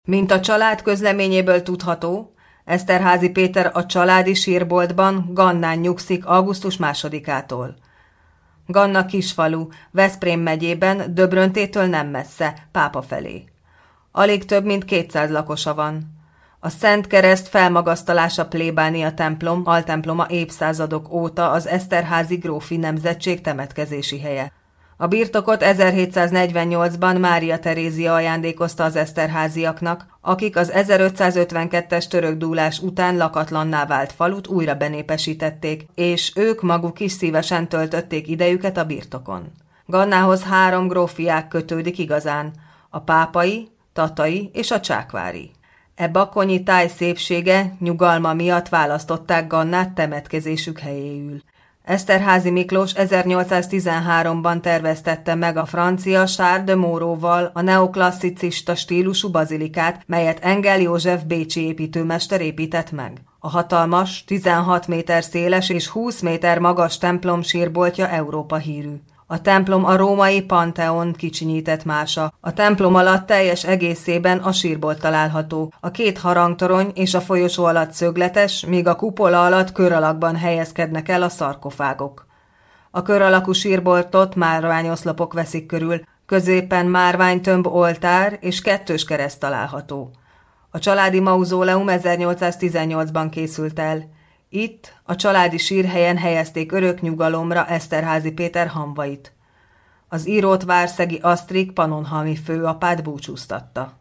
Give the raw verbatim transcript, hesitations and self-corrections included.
Mint a család közleményéből tudható, Eszterházy Péter a családi sírboltban Gannán nyugszik augusztus másodikától. Ganna kisfalu, Veszprém megyében, Döbrontétől nem messze, Pápa felé. Alig több mint kétszáz lakosa van. A Szent Kereszt felmagasztalása plébánia templom, altemploma évszázadok óta az Eszterházy grófi nemzetség temetkezési helye. A birtokot ezerhétszáznegyvennyolcban Mária Terézia ajándékozta az eszterháziaknak, akik az ezerötszázötvenkettes török dúlás után lakatlanná vált falut újra benépesítették, és ők maguk is szívesen töltötték idejüket a birtokon. Gannához három grófiák kötődik igazán, a pápai, tatai és a csákvári. E bakonyi táj szépsége, nyugalma miatt választották Gannát temetkezésük helyéül. Eszterházy Miklós ezernyolcszáztizenháromban terveztette meg a francia Charles de Moreauval a neoklasszicista stílusú bazilikát, melyet Engel József bécsi építőmester épített meg. A hatalmas, tizenhat méter széles és húsz méter magas templom sírboltja Európa hírű. A templom a római Pantheon kicsinyített mása. A templom alatt teljes egészében a sírbolt található. A két harangtorony és a folyosó alatt szögletes, míg a kupola alatt kör alakban helyezkednek el a szarkofágok. A kör alakú sírboltot márványoszlopok veszik körül, középen márványtömb oltár és kettős kereszt található. A családi mauzóleum ezernyolcszáztizennyolcban készült el. Itt, a családi sírhelyen helyezték örök nyugalomra Eszterházy Péter hamvait. Az írót várszegi Asztrik pannonhalmi főapát búcsúztatta.